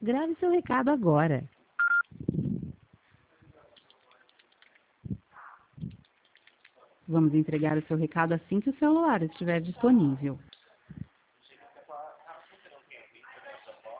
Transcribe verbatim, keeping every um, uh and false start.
Grave seu recado agora. Vamos entregar o seu recado assim que o celular estiver disponível.